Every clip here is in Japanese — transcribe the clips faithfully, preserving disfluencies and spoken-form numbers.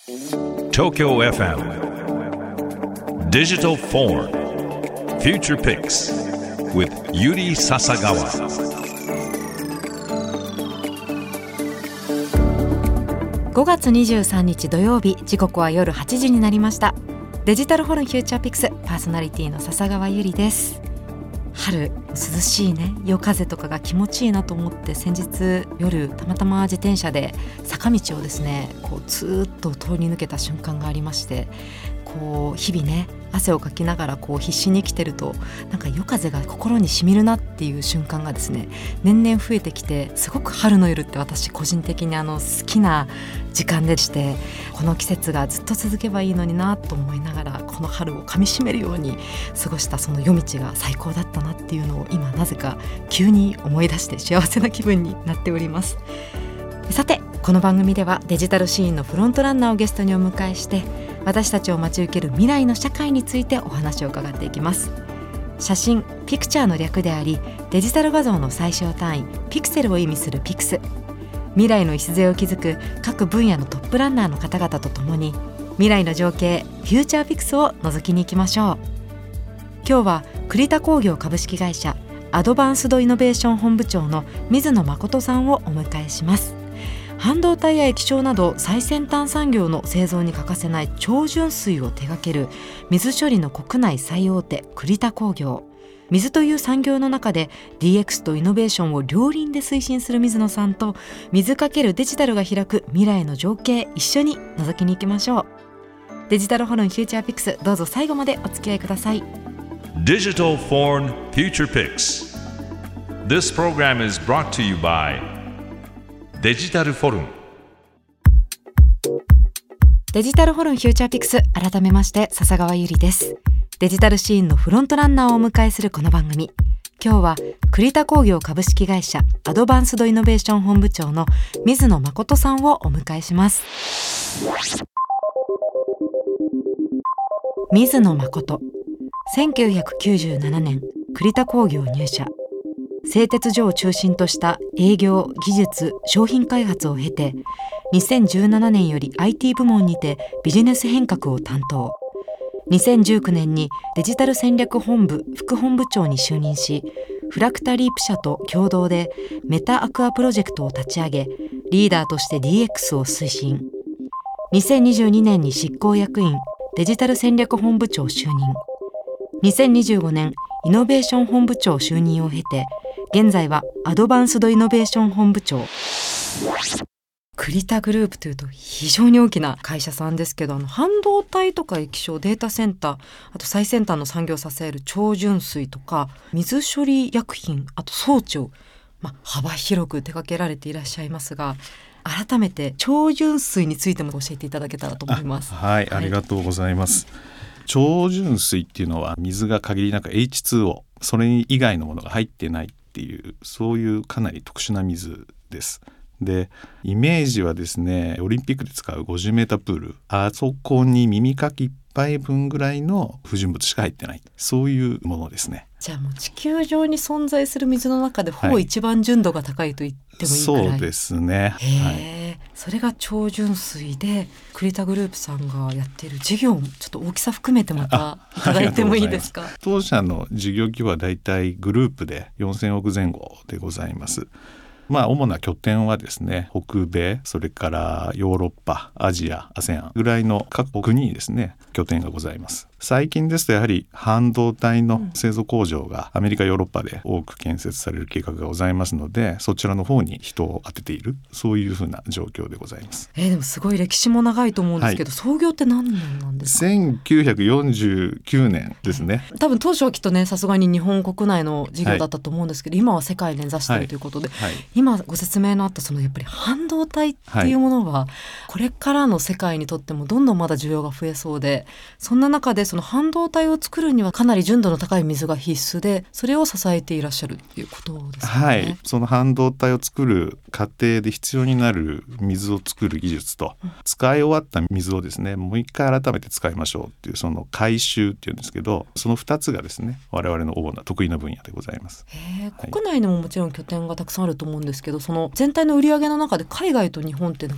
Tokyo エフエム Digital Forum Future Picks with Yuri Sasagawa。 ごがつにじゅうさんにち土曜日、時刻は夜はちじになりました。デジタルフォルンフューチャーピクスパーソナリティの笹川ゆりです。春涼しいね、夜風とかが気持ちいいなと思って先日夜たまたま自転車で坂道をですねこうずーっと通り抜けた瞬間がありまして、こう日々ね汗をかきながらこう必死に生きてるとなんか夜風が心にしみるなっていう瞬間がですね年々増えてきて、すごく春の夜って私個人的にあの好きな時間でして、この季節がずっと続けばいいのになと思いながらこの春をかみしめるように過ごしたその夜道が最高だったなっていうのを今なぜか急に思い出して幸せな気分になっております。さてこの番組ではデジタルシーンのフロントランナーをゲストにお迎えして、私たちを待ち受ける未来の社会についてお話を伺っていきます。写真ピクチャーの略であり、デジタル画像の最小単位ピクセルを意味するピクス。未来の礎を築く各分野のトップランナーの方々とともに未来の情景フューチャーピクスを覗きに行きましょう。今日は栗田工業株式会社アドバンスドイノベーション本部長の水野誠さんをお迎えします。半導体や液晶など最先端産業の製造に欠かせない超純水を手掛ける水処理の国内最大手栗田工業。水という産業の中で ディーエックス とイノベーションを両輪で推進する水野さんと、水×デジタルが開く未来の情景、一緒に覗きに行きましょう。デジタルフォルンフューチャーピクス、どうぞ最後までお付き合いください。 Digital Foreign Future Picks. This program is brought to you by デジタルフォルン。 デジタルフォルンフューチャーピクス、改めまして笹川ゆりです。デジタルシーンのフロントランナーをお迎えするこの番組、今日は栗田工業株式会社アドバンスドイノベーション本部長の水野誠さんをお迎えします。水野誠、せんきゅうひゃくきゅうじゅうななねん栗田工業入社。製鉄所を中心とした営業、技術、商品開発を経て、にせんじゅうななねんより アイティー 部門にてビジネス変革を担当。にせんじゅうきゅうねんにデジタル戦略本部副本部長に就任し、フラクタリープ社と共同でメタアクアプロジェクトを立ち上げ、リーダーとして ディーエックス を推進。にせんにじゅうにねんに執行役員デジタル戦略本部長就任。にせんにじゅうごねんイノベーション本部長就任を経て、現在はアドバンスドイノベーション本部長。栗田グループというと非常に大きな会社さんですけど、あの半導体とか液晶、データセンター、あと最先端の産業を支える超純水とか水処理薬品、あと装置を、まあ、幅広く手掛けられていらっしゃいますが、改めて超純水についても教えていただけたらと思います。 はい、はい、ありがとうございます。超純水っていうのは水が限りなく エイチツーオー、 それ以外のものが入ってないっていう、そういうかなり特殊な水です。でイメージはですね、オリンピックで使うごじゅうメータープール、あそこに耳かきいっぱい分ぐらいの不純物しか入ってない、そういうものですね。 じゃあもう地球上に存在する水の中でほぼ一番純度が高いと言ってもいいくらい、 そうですね。 へ、はい、それが超純水で栗田グループさんがやっている事業もちょっと大きさ含めてまたいただいてもいいですか。 当社の事業規模はだいたいグループでよんせんおくぜん後でございます。まあ、主な拠点はですね、北米、それからヨーロッパ、アジア、アセアンぐらいの各国にですね拠点がございます。最近ですとやはり半導体の製造工場がアメリカ、ヨーロッパで多く建設される計画がございますので、そちらの方に人を当てている、そういうふうな状況でございます。 えー、でもすごい歴史も長いと思うんですけど、はい、創業って何年なんですか。 せんきゅうひゃくよんじゅうきゅうねんですね。 多分当初はきっとね、さすがに日本国内の事業だったと思うんですけど、はい、今は世界を目指しているということで、はいはい、今ご説明のあったそのやっぱり半導体っていうものは、これからの世界にとってもどんどんまだ需要が増えそうで、そんな中でその半導体を作るにはかなり純度の高い水が必須で、それを支えていらっしゃるっていうことですね。 はい、その半導体を作る過程で必要になる水を作る技術と、うん、使い終わった水をですねもう一回改めて使いましょうっていう、その回収っていうんですけど、そのふたつがですね我々の主な得意な分野でございます。 へ、はい、国内にももちろん拠点がたくさんあると思うんですけど、その全体の売上の中で海外と日本ってなんか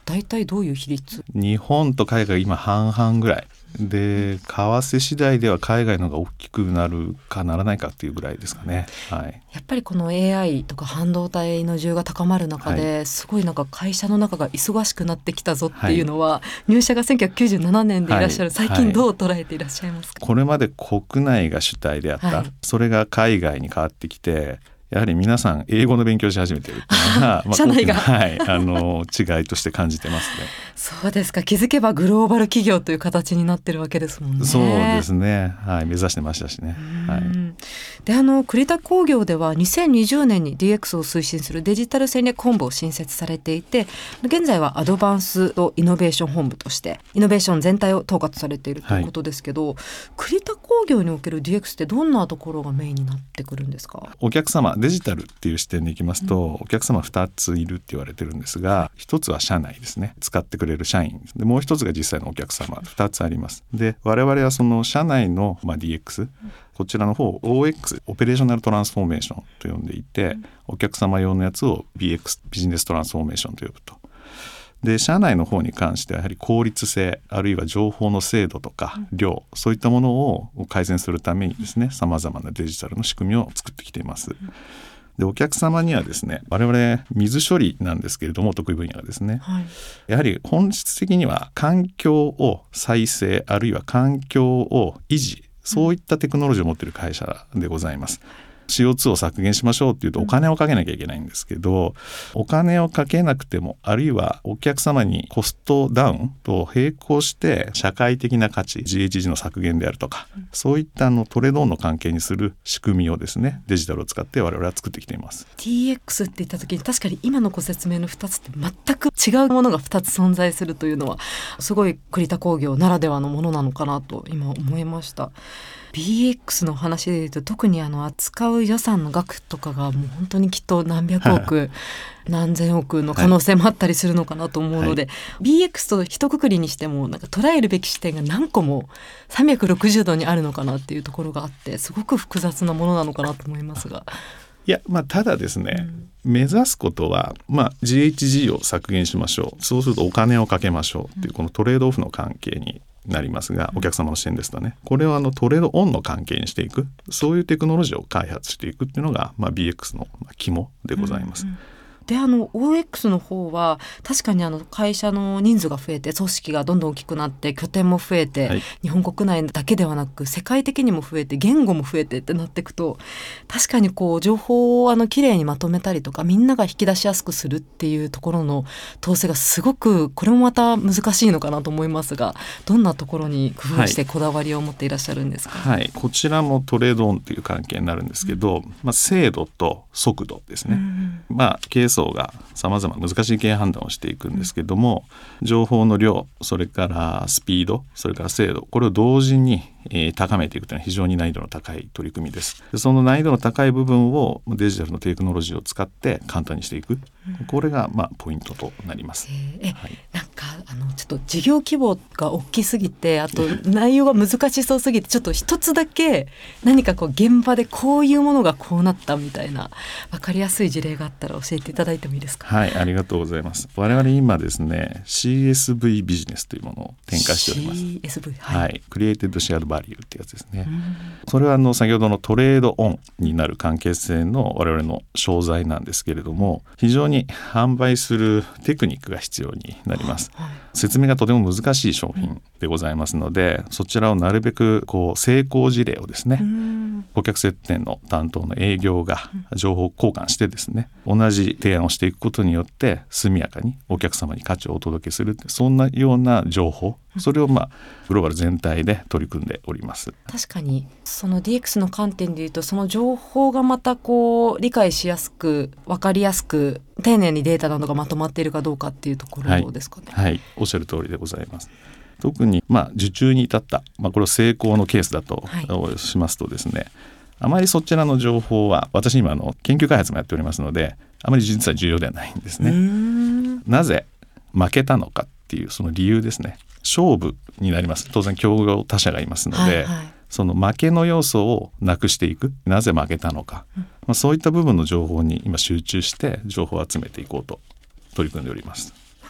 大体どういう比率？ 日本と海外今半々ぐらいで、為替次第では海外の方が大きくなるかならないかっていうぐらいですかね、はい、 やっぱりこの エーアイ とか半導体の需要が高まる中で、はい、すごいなんか会社の中が忙しくなってきたぞっていうのは、はい、入社がせんきゅうひゃくきゅうじゅうななねんでいらっしゃる、はい、最近どう捉えていらっしゃいますか？ これまで国内が主体であった、はい、それが海外に変わってきて、やはり皆さん英語の勉強し始めているっていうのがまあ、 社内が、 はい、あの違いとして感じてますね。 そうですか。気づけばグローバル企業という形になってるわけですもんね。 そうですね、はい、目指してましたしね、はい、 であの栗田工業ではにせんにじゅうねんに ディーエックス を推進するデジタル戦略本部を新設されていて、現在はアドバンスとイノベーション本部としてイノベーション全体を統括されているということですけど、はい、栗田工業における ディーエックス ってどんなところがメインになってくるんですか？ お客様、デジタルっていう視点でいきますと、うん、お客様ふたついるって言われてるんですが、ひとつは社内ですね、使ってくれる社員で、もう一つが実際のお客様、ふたつあります。で我々はその社内の、まあ、ディーエックス、うん、こちらの方を オーエックス オペレーショナルトランスフォーメーションと呼んでいて、うん、お客様用のやつを ビーエックス ビジネストランスフォーメーションと呼ぶと。で社内の方に関してはやはり効率性、あるいは情報の精度とか量、そういったものを改善するためにですね、さまざまなデジタルの仕組みを作ってきています。でお客様にはですね、我々水処理なんですけれども、得意分野がですね、はい、やはり本質的には環境を再生、あるいは環境を維持、そういったテクノロジーを持っている会社でございます。シーオーツー を削減しましょうっていうとお金をかけなきゃいけないんですけど、お金をかけなくても、あるいはお客様にコストダウンと並行して社会的な価値 ジーエイチジー の削減であるとか、そういったあのトレードオンの関係にする仕組みをですね、デジタルを使って我々は作ってきています。 ディーエックス って言った時に確かに今のご説明のふたつって全く違うものがふたつ存在するというのはすごい栗田工業ならではのものなのかなと今思いました。ビーエックス の話でいうと、特にあの扱う予算の額とかがもう本当にきっと何百億何千億の可能性もあったりするのかなと思うので、はい、ビーエックス と一括りにしてもなんか捉えるべき視点が何個もさんびゃくろくじゅうどにあるのかなっていうところがあって、すごく複雑なものなのかなと思いますが、 いや、まあ、ただですね、うん、目指すことは、まあ、ジーエイチジー を削減しましょう、そうするとお金をかけましょうっていうこのトレードオフの関係になりますが、お客様の視点ですとね、これをあのトレードオンの関係にしていく、そういうテクノロジーを開発していくっていうのが、まあ、ビーエックス の肝でございます。うんうん、 であの オーエックス の方は確かにあの会社の人数が増えて組織がどんどん大きくなって拠点も増えて、はい、日本国内だけではなく世界的にも増えて言語も増えてってなっていくと、確かにこう情報をあのきれいにまとめたりとか、みんなが引き出しやすくするっていうところの統制がすごく、これもまた難しいのかなと思いますが、どんなところに工夫してこだわりを持っていらっしゃるんですか？ はいはい、こちらもトレードオンという関係になるんですけど、うん、まあ、精度と速度ですね、うん、まあケース層がさまざま難しい経営判断をしていくんですけども、情報の量、それからスピード、それから精度、これを同時に、えー、高めていくというのは非常に難易度の高い取り組みです。でその難易度の高い部分をデジタルのテクノロジーを使って簡単にしていく、これがまあポイントとなります。 えーはい、なんかあのちょっと事業規模が大きすぎて、あと内容が難しそうすぎて、ちょっと一つだけ何かこう現場でこういうものがこうなったみたいな分かりやすい事例があったら教えていただいてもいいですか？ はい、ありがとうございます。我々今ですね シーエスブイ ビジネスというものを展開しております。 シーエスブイ、はいはい、 クリエイテッドシェアドバリューってやつですね。それはあの先ほどのトレードオンになる関係性の我々の商材なんですけれども、非常に販売するテクニックが必要になります。はい、説明がとても難しい商品でございますので、そちらをなるべくこう成功事例をですね、顧客接点の担当の営業が情報交換してですね、同じ提案をしていくことによって速やかにお客様に価値をお届けする、そんなような情報、それをまあグローバル全体で取り組んでおります。 確かにその ディーエックス の観点でいうと、その情報がまたこう理解しやすく分かりやすく丁寧にデータなどがまとまっているかどうかっていうところですかね。 はい、はい、おっしゃる通りでございます。特にまあ受注に至った、まあ、これを成功のケースだと、はい、しますとですね、あまりそちらの情報は、私今あの研究開発もやっておりますので、あまり実は重要ではないんですね。なぜ負けたのかっていうその理由ですね。勝負になります。当然競合他社がいますので、はいはい、その負けの要素をなくしていく、なぜ負けたのか、うん、まあ、そういった部分の情報に今集中して情報を集めていこうと取り組んでおります。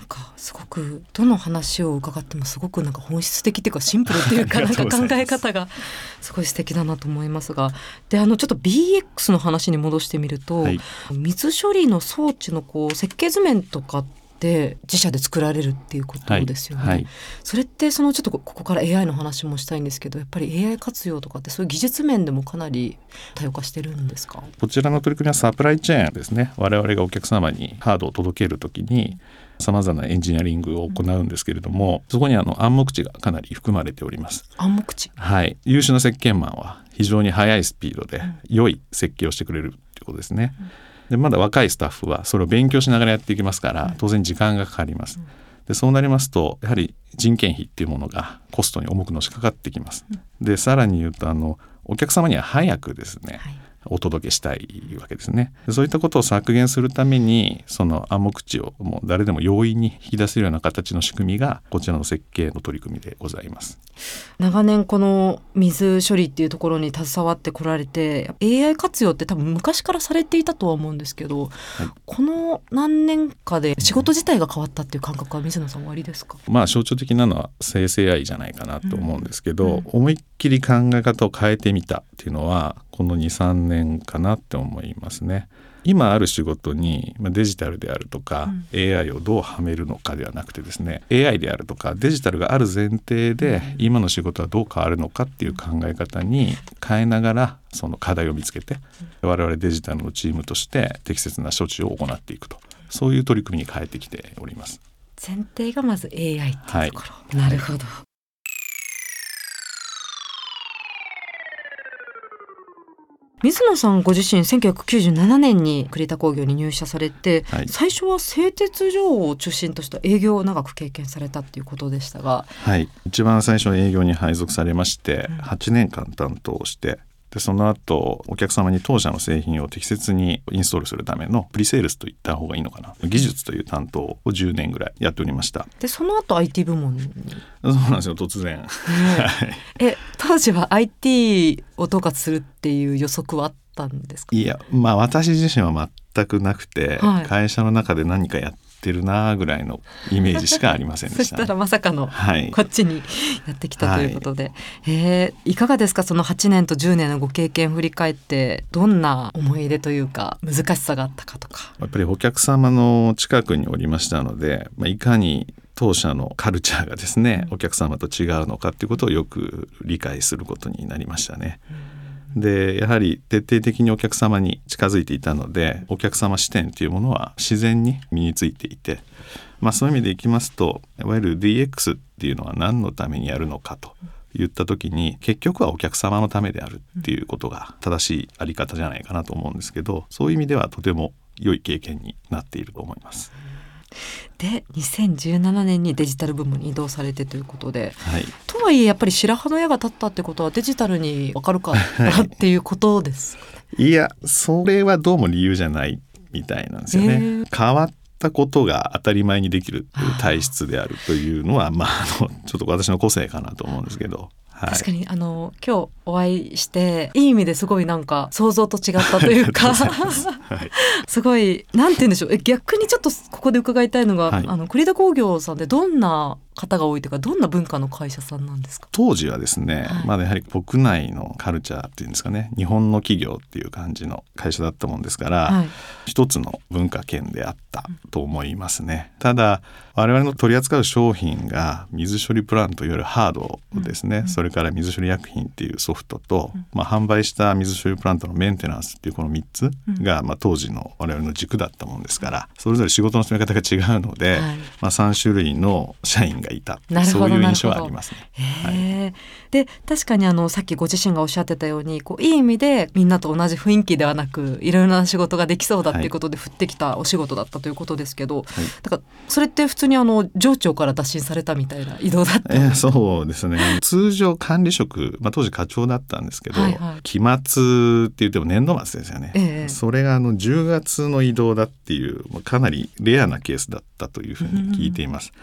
なんかすごくどの話を伺ってもすごくなんか本質的っていうかシンプルっていうかなんか考え方がすごい素敵だなと思いますが、であのちょっと ビーエックス の話に戻してみると、はい、水処理の装置のこう設計図面とかって自社で作られるっていうことですよね、はいはい、それってそのちょっとここから エーアイ の話もしたいんですけど、やっぱり エーアイ 活用とかってそういう技術面でもかなり多様化してるんですか？ こちらの取り組みはサプライチェーンですね。我々がお客様にハードを届けるときにさまざまなエンジニアリングを行うんですけれども、うん、そこにあの暗黙知がかなり含まれております。 暗黙知、 はい、優秀な設計マンは非常に速いスピードで良い設計をしてくれるということですね、うん、でまだ若いスタッフはそれを勉強しながらやっていきますから当然時間がかかります。でそうなりますとやはり人件費っていうものがコストに重くのしかかってきます。でさらに言うとあのお客様には早くですね、はい、お届けしたいわけですね。そういったことを削減するためにその暗黙知をもう誰でも容易に引き出せるような形の仕組みがこちらの設計の取り組みでございます。 長年この水処理っていうところに携わってこられて エーアイ 活用って多分昔からされていたとは思うんですけど、はい、この何年かで仕事自体が変わったっていう感覚は水野さんおありですか？ まあ象徴的なのは生成 エーアイ じゃないかなと思うんですけど、うんうん、思いっきり考え方を変えてみたっていうのはこの にさんねんかなって思いますね。今ある仕事にデジタルであるとか、うん、エーアイ をどうはめるのかではなくてですね エーアイ であるとかデジタルがある前提で、うん、今の仕事はどう変わるのかっていう考え方に変えながらその課題を見つけて、うん、我々デジタルのチームとして適切な処置を行っていくと、そういう取り組みに変えてきております。 前提がまず エーアイ っていうところ、はい、なるほど。水野さんご自身せんきゅうひゃくきゅうじゅうななねんに栗田工業に入社されて、はい、最初は製鉄所を中心とした営業を長く経験されたっていうことでしたが、 はい、一番最初の営業に配属されましてはちねんかん担当して、でその後お客様に当社の製品を適切にインストールするためのプリセールスといった方がいいのかな、技術という担当をじゅうねんぐらいやっておりました。 でその後 アイティー 部門に。 そうなんですよ、突然、ねえ当時は アイティー を統括するっていう予測はあったんですか？ いや、まあ私自身は全くなくて、はい、会社の中で何かやってるなぐらいのイメージしかありませんでした、ね、 そしたらまさかの、はい、こっちにやってきたということで、はい、えー、いかがですか？そのはちねんとじゅうねんのご経験振り返ってどんな思い出というか難しさがあったかとか。 やっぱりお客様の近くにおりましたので、まあ、いかに当社のカルチャーがですね、うん、お客様と違うのかっていうことをよく理解することになりましたね、うん、でやはり徹底的にお客様に近づいていたのでお客様視点というものは自然に身についていて、まあ、そういう意味でいきますといわゆる ディーエックス っていうのは何のためにやるのかと言った時に結局はお客様のためであるっていうことが正しいあり方じゃないかなと思うんですけど、そういう意味ではとても良い経験になっていると思います。 でにせんじゅうななねんにデジタル部門に移動されてということで、はい、とはいえやっぱり白羽の矢が立ったってことはデジタルに分かるかなっていうことですかね。 いや、それはどうも理由じゃないみたいなんですよね、えー、変わったことが当たり前にできるという体質であるというのはまあ、あのちょっと私の個性かなと思うんですけど、はい、 確かにあの今日お会いしていい意味ですごいなんか想像と違ったというかはい、すごいなんて言うんでしょう、え逆にちょっとここで伺いたいのが、はい、あの栗田工業さんでどんな方が多いというかどんな文化の会社さんなんですか？ 当時はですね、はい、まだやはり国内のカルチャーっていうんですかね、日本の企業っていう感じの会社だったもんですから、はい、一つの文化圏であったと思いますね。ただ我々の取り扱う商品が水処理プラントいわゆるハードですね、うん、それから水処理薬品っていうソフトと、うん、まあ、販売した水処理プラントのメンテナンスっていうこのみっつが、うん、まあ、当時の我々の軸だったもんですからそれぞれ仕事の進め方が違うので、はい、まあ、さん種類の社員がいた、そういう印象はありますね。 はい、で確かにあのさっきご自身がおっしゃってたようにこういい意味でみんなと同じ雰囲気ではなくいろいろな仕事ができそうだっていうことで降ってきたお仕事だったということですけど、はい、だからそれって普通にあの上長から打診されたみたいな移動だったんですか？ そうですね、通常管理職、まあ、当時課長だったんですけど、はいはい、期末って言っても年度末ですよね、ええ、それがあのじゅうがつの移動だっていうかなりレアなケースだったというふうに聞いています。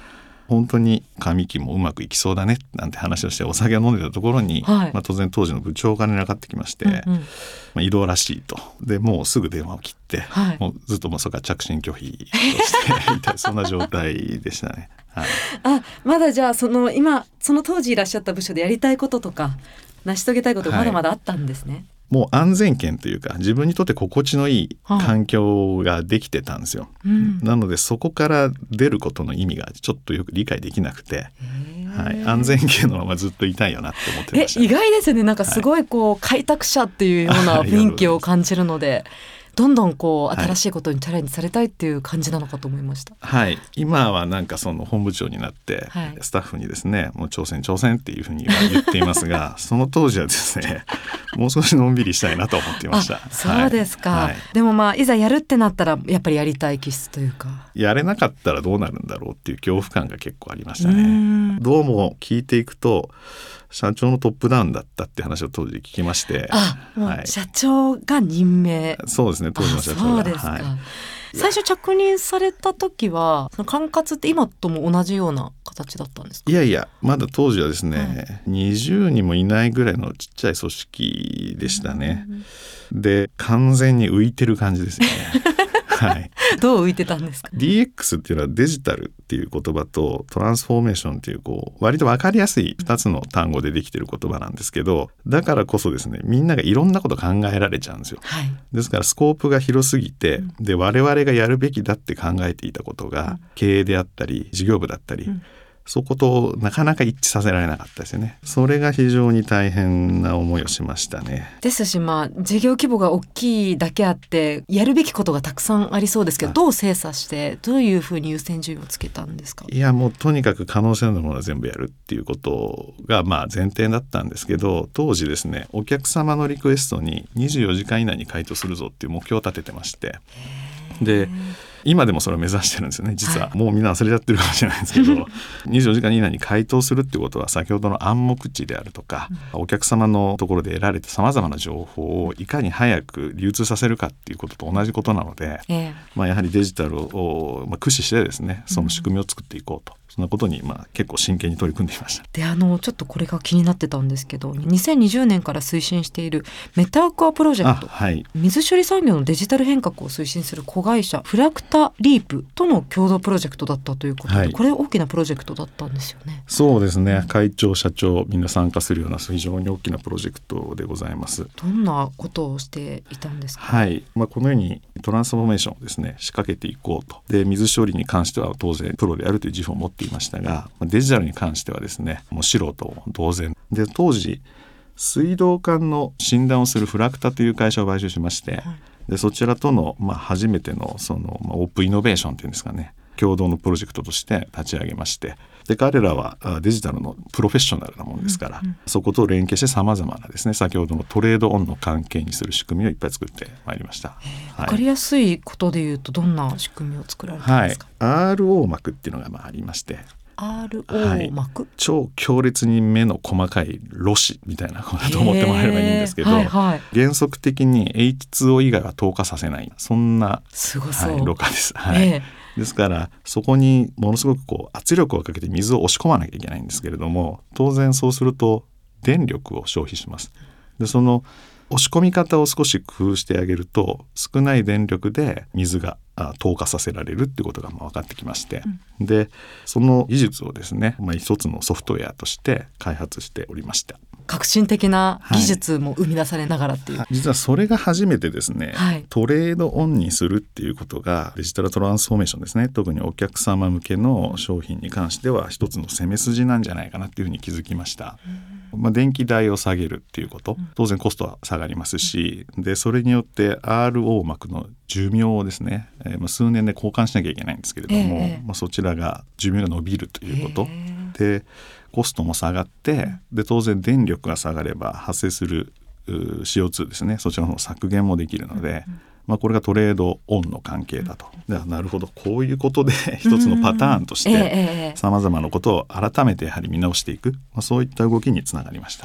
本当に上期もうまくいきそうだねなんて話をしてお酒を飲んでたところに、 はい、 まあ、当然当時の部長から連絡かかってきまして、 うんうん、 まあ、異動らしいと。でもうすぐ電話を切って、 はい、 もうずっともうそこから着信拒否としていたそんな状態でしたね。はい、 あ、まだじゃあその今その当時いらっしゃった部署でやりたいこととか成し遂げたいことがまだまだあったんですね。はい、 もう安全圏というか自分にとって心地のいい環境ができてたんですよ。はい、うん、なのでそこから出ることの意味がちょっとよく理解できなくて、はい、安全圏のままずっといたいよなって思ってました、ね。え、意外ですよね。なんかすごいこう、はい、開拓者っていうような雰囲気を感じるのでどんどんこう新しいことにチャレンジされたいっていう感じなのかと思いました。 はい、今はなんかその本部長になってスタッフにですね、もう挑戦挑戦っていうふうに言っていますがその当時はですねもう少しのんびりしたいなと思っていました。 そうですか。はい、でもまあいざやるってなったらやっぱりやりたい気質というか、 やれなかったらどうなるんだろうっていう恐怖感が結構ありましたね。どうも聞いていくと社長のトップダウンだったって話を当時聞きまして。 あ、もう社長が任命。 そうですね、当時の社長が。 そうですか。 はい、 最初着任された時はその管轄って今とも同じような形だったんですか？ いやいや、まだ当時はですね、うん、にじゅうにんもいないぐらいのちっちゃい組織でしたね。うん、で完全に浮いてる感じですね。はい、 どう浮いてたんですか？ ディーエックス っていうのはデジタルっていう言葉とトランスフォーメーションっていうこう割と分かりやすいふたつの単語でできてる言葉なんですけど、だからこそですね、みんながいろんなこと考えられちゃうんですよ。はい、ですからスコープが広すぎて、うん、で我々がやるべきだって考えていたことが、うん、経営であったり事業部だったり、うん、そことなかなか一致させられなかったですよね。それが非常に大変な思いをしましたね。 ですし、まあ、事業規模が大きいだけあってやるべきことがたくさんありそうですけど、どう精査してどういうふうに優先順位をつけたんですか？ いや、もうとにかく可能性のものは全部やるっていうことがまあ前提だったんですけど、当時ですね、お客様のリクエストににじゅうよじかん以内に回答するぞっていう目標を立ててまして、で今でもそれを目指してるんですよね。実はもうみんな忘れちゃってるかもしれないんですけど、はい、にじゅうよじかん以内に回答するってことは先ほどの暗黙知であるとか、うん、お客様のところで得られたさまざまな情報をいかに早く流通させるかっていうことと同じことなので、えーまあ、やはりデジタルを、まあ、駆使してですね、その仕組みを作っていこうと、うん、そんなことにまあ結構真剣に取り組んでいました。 で、あのちょっとこれが気になってたんですけど、にせんにじゅうねんから推進しているメタアクアプロジェクト、はい、水処理産業のデジタル変革を推進する子会社フラクタリープとの共同プロジェクトだったということで、はい、これ大きなプロジェクトだったんですよね。 そうですね、会長社長みんな参加するような非常に大きなプロジェクトでございます。 どんなことをしていたんですか？ はい、まあ、このようにトランスフォーメーションをですね仕掛けていこうと。で、水処理に関しては当然プロであるという自負を持っていましたが、デジタルに関してはですねもう素人同然で、当時水道管の診断をするフラクタという会社を買収しまして、はい、でそちらとの、まあ、初めての、その、まあ、オープンイノベーションというんですかね、共同のプロジェクトとして立ち上げまして、で彼らはデジタルのプロフェッショナルなものですから、うんうん、そこと連携してさまざまなですね、先ほどのトレードオンの関係にする仕組みをいっぱい作ってまいりました。 分かりやすいことでいうとどんな仕組みを作られたんですか？ はい、アールオー 膜っていうのがまあありまして、 アールオー 膜、はい、 超強烈に目の細かいろ紙みたいなことと思ってもらえればいいんですけど、はいはい、原則的に エイチツーオー 以外は透過させない、そんなすごそう、 はい、ろ過です、はいえー、ですからそこにものすごくこう圧力をかけて水を押し込まなきゃいけないんですけれども、当然そうすると電力を消費します。でその押し込み方を少し工夫してあげると少ない電力で水が透過させられるっていうことが分かってきまして、うん、でその技術をですね、まあ、一つのソフトウェアとして開発しておりました。 革新的な技術も生み出されながらっていう、はい、 実はそれが初めてですね、はい、トレードオンにするっていうことがデジタルトランスフォーメーションですね、特にお客様向けの商品に関しては一つの攻め筋なんじゃないかなっていうふうに気づきました。まあ、電気代を下げるっていうこと、当然コストは下がりますし、でそれによって アールオー 膜の寿命をですね、えー、まあ数年で交換しなきゃいけないんですけれども、えーまあ、そちらが寿命が伸びるということ、えー、でコストも下がって、で当然電力が下がれば発生する シーオーツー ですね、そちらの削減もできるので、うんまあ、これがトレードオンの関係だと。でなるほど、こういうことで一つのパターンとしてさまざまなことを改めてやはり見直していく、まあ、そういった動きにつながりました。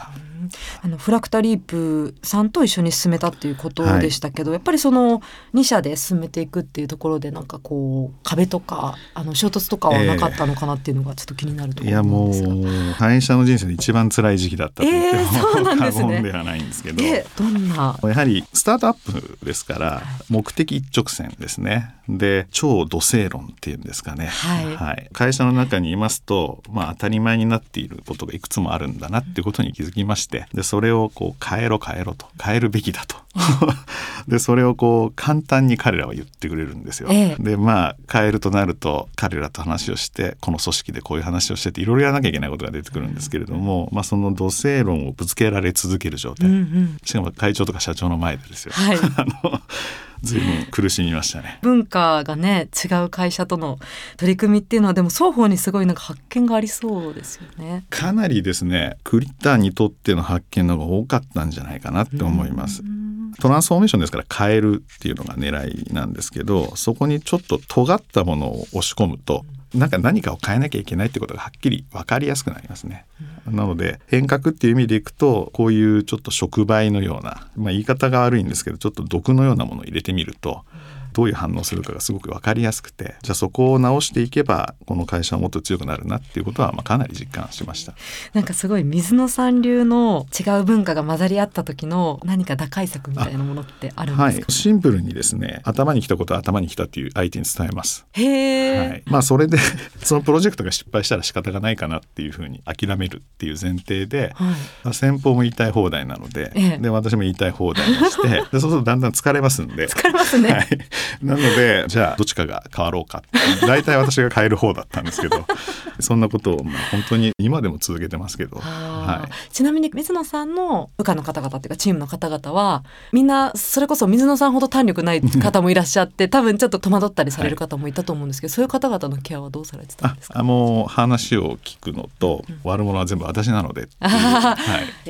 ん、あのフラクタリープさんと一緒に進めたっていうことでしたけど、はい、やっぱりそのに社で進めていくっていうところでなんかこう壁とかあの衝突とかはなかったのかなっていうのがちょっと気になるところなんですが、えー、いやもう会社の人生で一番辛い時期だったと言っても、えー、そうなんですね、過言ではないんですけど、 えー、どんなやはりスタートアップですから目的一直線ですね。で超土星論っていうんですかね、 はいはい、会社の中にいますと、まあ、当たり前になっていることがいくつもあるんだなっていうことに気づきまして、でそれをこう変えろ変えろと変えるべきだとでそれをこう簡単に彼らは言ってくれるんですよ、ええ、でまあ変えるとなると彼らと話をしてこの組織でこういう話をしてっていろいろやらなきゃいけないことが出てくるんですけれども、まあ、その土星論をぶつけられ続ける状態、うんうん、しかも会長とか社長の前でですよ、はい、あの随分苦しみましたね。 文化がね違う会社との取り組みっていうのはでも双方にすごいなんか発見がありそうですよね。 かなりですね栗田にとっての発見の方が多かったんじゃないかなって思います。トランスフォーメーションですから変えるっていうのが狙いなんですけど、そこにちょっと尖ったものを押し込むとなんか何かを変えなきゃいけないってことがはっきり分かりやすくなりますね。なので変革っていう意味でいくとこういうちょっと触媒のような、まあ、言い方が悪いんですけどちょっと毒のようなものを入れてみるとどういう反応するかがすごく分かりやすくて、じゃあそこを直していけばこの会社はもっと強くなるなっていうことはまあかなり実感しました。 なんかすごい水野さん流の違う文化が混ざり合った時の何か打開策みたいなものってあるんですか？ はい、シンプルにですね頭に来たことは頭に来たっていう相手に伝えます。 へー、 はい、まあそれでそのプロジェクトが失敗したら仕方がないかなっていうふうに諦めるっていう前提で、はいまあ、先方も言いたい放題なので、ええ、で私も言いたい放題にしてでそうするとだんだん疲れますんで疲れますね、 はい、なのでじゃあどっちかが変わろうかって大体私が変える方だったんですけどそんなことをまあ本当に今でも続けてますけど、はい、 ちなみに水野さんの部下の方々っていうかチームの方々はみんなそれこそ水野さんほど胆力ない方もいらっしゃって多分ちょっと戸惑ったりされる方もいたと思うんですけど、はい、そういう方々のケアはどうされてたんですか？ あもう話を聞くのと、うん、悪者は全部私なのでっていう、はい、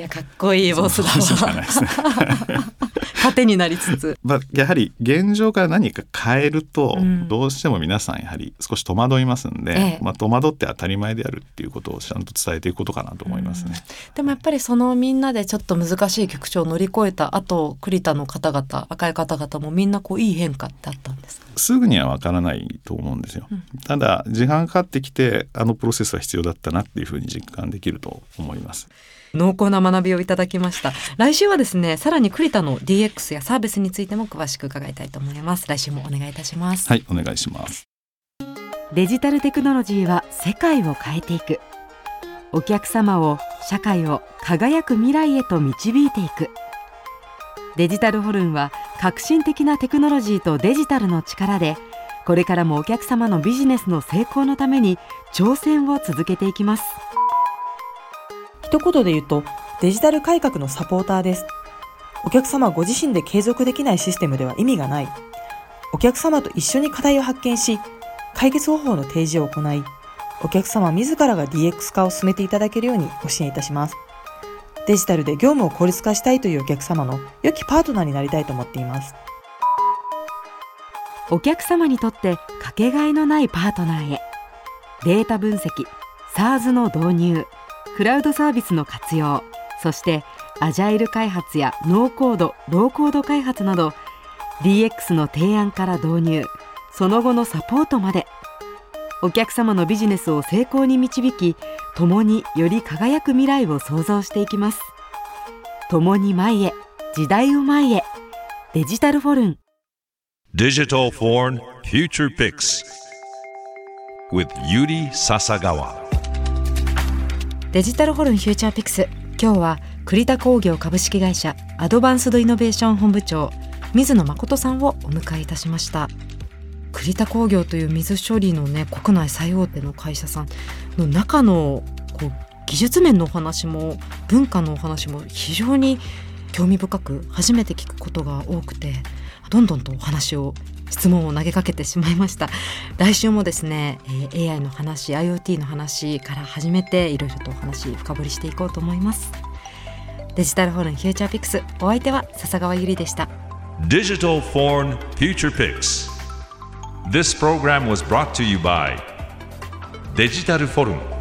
いやかっこいいボスだわ糧になりつつ、 まあ、やはり現状から何か変えると、うん、どうしても皆さんやはり少し戸惑いますんで、ええまあ、戸惑って当たり前であるっていうことをちゃんと伝えていくことかなと思いますね、 うん、でもやっぱりそのみんなでちょっと難しい局長を乗り越えた後栗田の方々赤い方々もみんなこういい変化ってあったんですか？ すぐには分からないと思うんですよ、うん、ただ時間かかってきてあのプロセスは必要だったなっていうふうに実感できると思います。 濃厚な学びをいただきました。来週はですねさらに栗田の ディーエックス やサービスについても詳しく伺いたいと思います。来週もお願いいたします。 はい、お願いします。 デジタルテクノロジーは世界を変えていく。お客様を社会を輝く未来へと導いていく。デジタルホルンは革新的なテクノロジーとデジタルの力でこれからもお客様のビジネスの成功のために挑戦を続けていきます。 一言で言うとデジタル改革のサポーターです。お客様ご自身で継続できないシステムでは意味がない。お客様と一緒に課題を発見し解決方法の提示を行いお客様自らが ディーエックス 化を進めていただけるようにご支援いたします。デジタルで業務を効率化したいというお客様の良きパートナーになりたいと思っています。 お客様にとってかけがえのないパートナーへ。データ分析、SaaS の導入、クラウドサービスの活用、そしてアジャイル開発やノーコード、ローコード開発など ディーエックス の提案から導入、その後のサポートまでお客様のビジネスを成功に導き共により輝く未来を創造していきます。共に前へ、時代を前へ。デジタルフォルン Digital Foreign Future Picks with Yuri Sasagawa。 デジタルホルンフューチャーピクス、今日は栗田工業株式会社アドバンスドイノベーション本部長水野誠さんをお迎えいたしました。栗田工業という水処理のね国内最大手の会社さんの中のこう技術面のお話も文化のお話も非常に興味深く初めて聞くことが多くてどんどんとお話を質問を投げかけてしまいました。来週もですね、えー、エーアイ の話 IoT の話から始めていろいろとお話深掘りしていこうと思います。デジタルホルンフューチャーピクス、お相手は笹川ゆりでした。 Digital Foreign Future Picks。This program was brought to you by デジタルフォルン